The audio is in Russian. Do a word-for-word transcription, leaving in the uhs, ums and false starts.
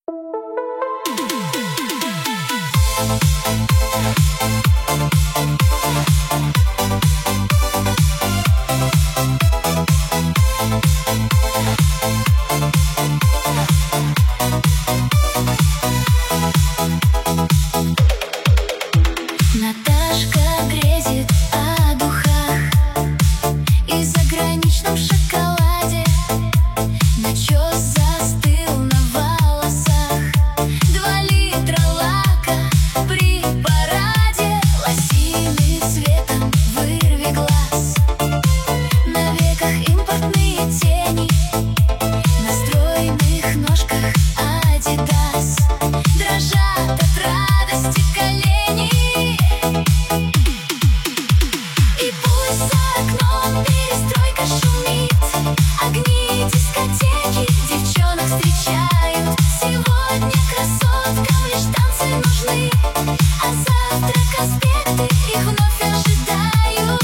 Наташка грезит о духах и заграничном шоколаде. Начес застыл на волосах, два литра лака при параде. Лосиный цветом вырви глаз, на веках импортные тени, на стройных ножках Адидас. Дрожат от радости колени. И пусть за окном перестройка шумит, огни дискотеки девчонок встречают. Сегодня красоткам лишь танцы нужны, а завтра конспекты их вновь ожидают.